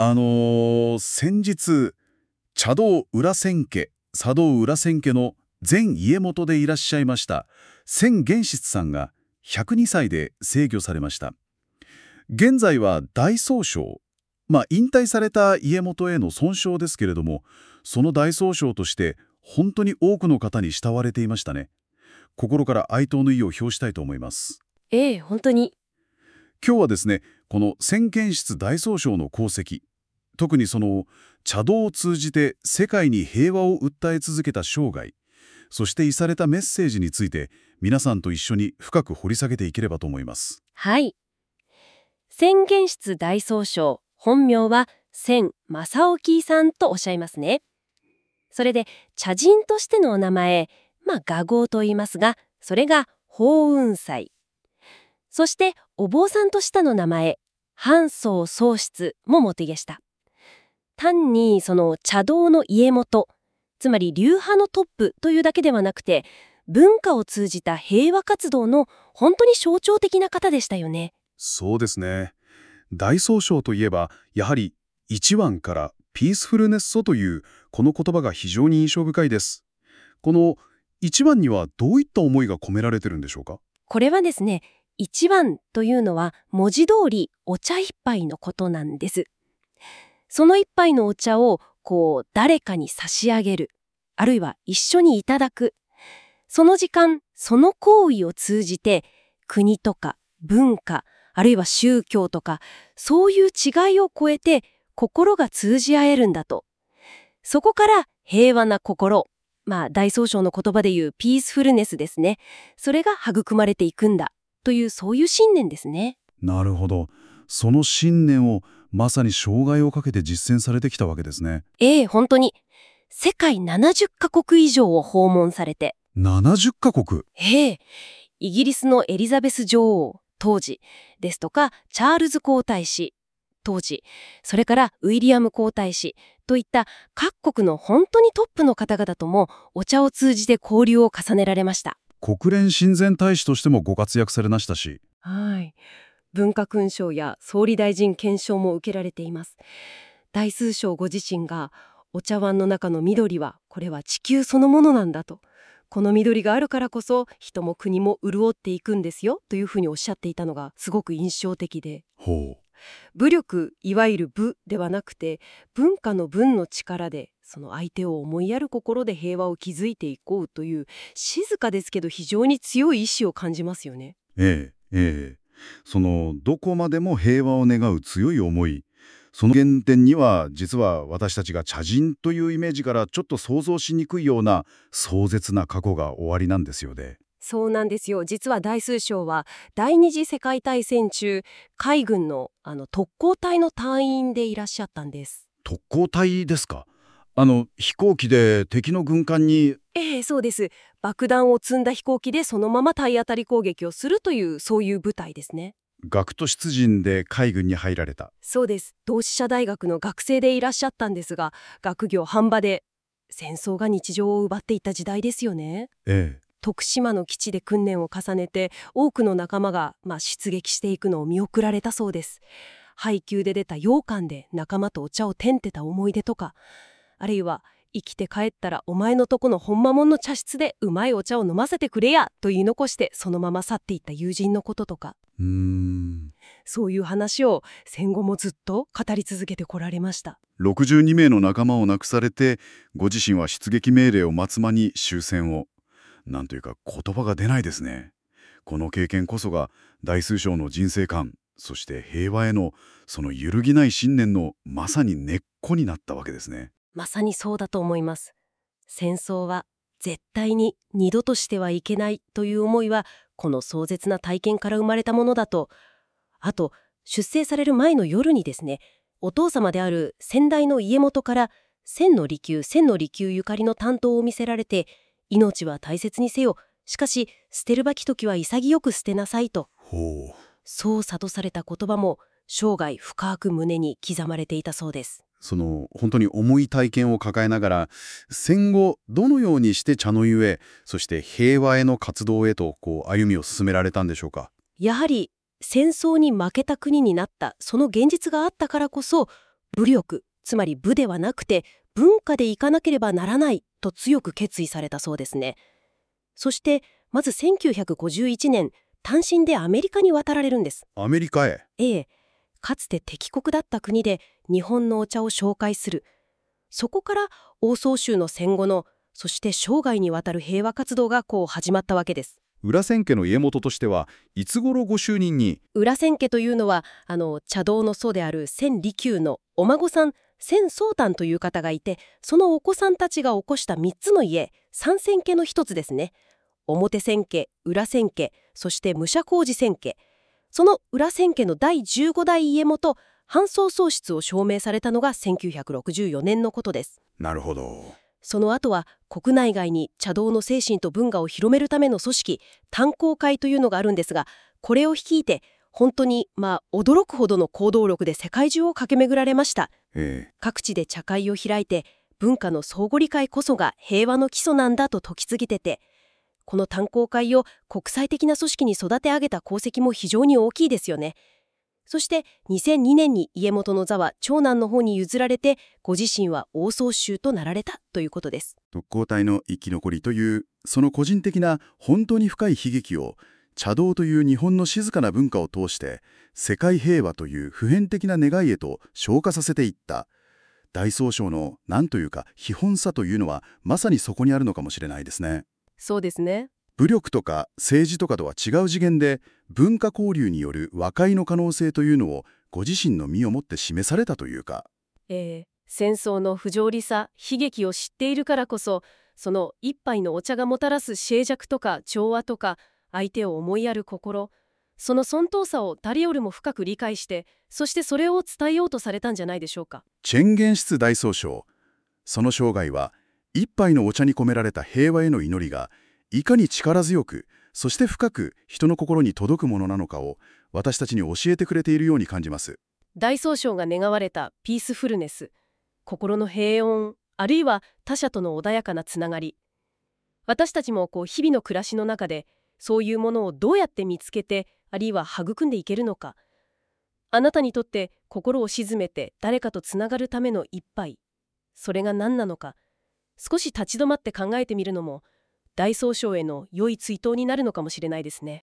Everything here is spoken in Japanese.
先日、茶道裏千家、茶道裏千家の前家元でいらっしゃいました千玄室さんが102歳で制御されました。現在は大宗匠、引退された家元への尊称ですけれども、その大宗匠として本当に多くの方に慕われていましたね。心から哀悼の意を表したいと思います。 ええ、本当に。 今日はですね、この千玄室大宗匠の功績、特にその茶道を通じて世界に平和を訴え続けた生涯、そして遺されたメッセージについて皆さんと一緒に深く掘り下げていければと思います。 はい。千玄室大宗匠、本名は千正興さんとおっしゃいますね。それで茶人としてのお名前、雅号と言いますが、それが法雲斎。そしてお坊さんとしての名前、半僧宗室ももてげした。単にその茶道の家元、つまり流派のトップというだけではなくて、文化を通じた平和活動の本当に象徴的な方でしたよね。 そうですね。大宗匠といえば、やはり一番からピースフルネッソというこの言葉が非常に印象深いです。この一番にはどういった思いが込められてるんでしょうか？ これはですね、一番というのは文字通りお茶一杯のことなんです。その一杯のお茶を誰かに差し上げる、あるいは一緒にいただく。その時間、その行為を通じて国とか文化、あるいは宗教とか、そういう違いを超えて心が通じ合えるんだと。そこから平和な心、大宗匠の言葉で言うピースフルネスですね。それが育まれていくんだという、そういう信念ですね。 なるほど。その信念をまさに生涯をかけて実践されてきたわけですね。 ええ、本当に。世界70カ国以上を訪問されて。 70カ国。 ええ、イギリスのエリザベス女王、当時、ですとか、チャールズ皇太子、当時、それからウィリアム皇太子といった各国の本当にトップの方々ともお茶を通じて交流を重ねられました。 国連親善大使としてもご活躍されましたし。 はい。文化勲章や総理大臣顕彰も受けられています。大宗匠ご自身が、お茶碗の中の緑は、これは地球そのものなんだと。この緑があるからこそ人も国も潤っていくんですよというふうにおっしゃっていたのがすごく印象的で、武力、いわゆる武ではなくて、文化の文の力でその相手を思いやる心で平和を築いていこうという、静かですけど非常に強い意志を感じますよね。 そのどこまでも平和を願う強い思い、その原点には実は私たちが茶人というイメージからちょっと想像しにくいような壮絶な過去がおありなんですよね。 そうなんですよ。実は大宗匠は第二次世界大戦中、海軍の特攻隊の隊員でいらっしゃったんです。 特攻隊ですか？飛行機で敵の軍艦に。 ええ、そうです。爆弾を積んだ飛行機でそのまま体当たり攻撃をするという、そういう部隊ですね。 学徒出陣で海軍に入られた。 そうです。同志社大学の学生でいらっしゃったんですが、学業半端で戦争が日常を奪っていた時代ですよね。徳島の基地で訓練を重ねて、多くの仲間が出撃していくのを見送られたそうです。配給で出た羊羹で仲間とお茶をてんてた思い出とか、あるいは生きて帰ったらお前のとこのほんまもんの茶室でうまいお茶を飲ませてくれやと言い残してそのまま去っていった友人のこととか、そういう話を戦後もずっと語り続けてこられました。 62名の仲間を亡くされて、ご自身は出撃命令を待つ間に終戦を。なんというか言葉が出ないですね。この経験こそが大宗匠の人生観、そして平和へのその揺るぎない信念のまさに根っこになったわけですね。 まさにそうだと思います。戦争は絶対に二度としてはいけないという思いは、この壮絶な体験から生まれたものだと。あと、出征される前の夜にですね、お父様である先代の家元から千の利休ゆかりの短刀を見せられて、命は大切にせよ、しかし捨てるばき時は潔く捨てなさいと、そう諭された言葉も生涯深く胸に刻まれていたそうです。 その本当に重い体験を抱えながら、戦後どのようにして茶の湯へ、そして平和への活動へと歩みを進められたんでしょうか？ やはり戦争に負けた国になったその現実があったからこそ、 武力、つまり武ではなくて文化でいかなければならないと強く決意されたそうですね。そしてまず1951年、単身でアメリカに渡られるんです。 アメリカへ。 ええ、かつて敵国だった国で日本のお茶を紹介する。そこから欧宗州の戦後の、そして生涯にわたる平和活動が始まったわけです。 裏千家の家元としてはいつ頃ご就任に？ 裏千家というのは茶道の祖である千利休のお孫さん千宗丹という方がいて、そのお子さんたちが起こした3つの家、三千家の一つですね。表千家、裏千家、そして武者小路千家。その裏千家の第15代家元韓宗宗室を証明されたのが1964年のことです。 なるほど。 その後は国内外に茶道の精神と文化を広めるための組織、炭鉱会というのがあるんですが、これを率いて本当に驚くほどの行動力で世界中を駆け巡られました。各地で茶会を開いて、文化の相互理解こそが平和の基礎なんだと説き続けてて、この炭鉱会を国際的な組織に育て上げた功績も非常に大きいですよね。そして2002年に家元の座は長男の方に譲られて、ご自身は欧宗州となられたということです。 特攻隊の生き残りという、その個人的な本当に深い悲劇を、茶道という日本の静かな文化を通して世界平和という普遍的な願いへと昇華させていった。大宗匠の何というか非本さというのはまさにそこにあるのかもしれないですね。 そうですね。 武力とか政治とかとは違う次元で文化交流による和解の可能性というのをご自身の身をもって示されたというか。 戦争の不条理さ、悲劇を知っているからこそ、その一杯のお茶がもたらす静寂とか調和とか、相手を思いやる心、その尊尊さを誰よりも深く理解して、そしてそれを伝えようとされたんじゃないでしょうか。 チェンゲンシツ大宗匠、その生涯は一杯のお茶に込められた平和への祈りがいかに力強く、そして深く人の心に届くものなのかを私たちに教えてくれているように感じます。 大宗匠が願われたピースフルネス、心の平穏、あるいは他者との穏やかなつながり。私たちも日々の暮らしの中でそういうものをどうやって見つけて、あるいは育んでいけるのか。あなたにとって心を静めて誰かとつながるための一杯、それが何なのか、少し立ち止まって考えてみるのも大宗匠への良い追悼になるのかもしれないですね。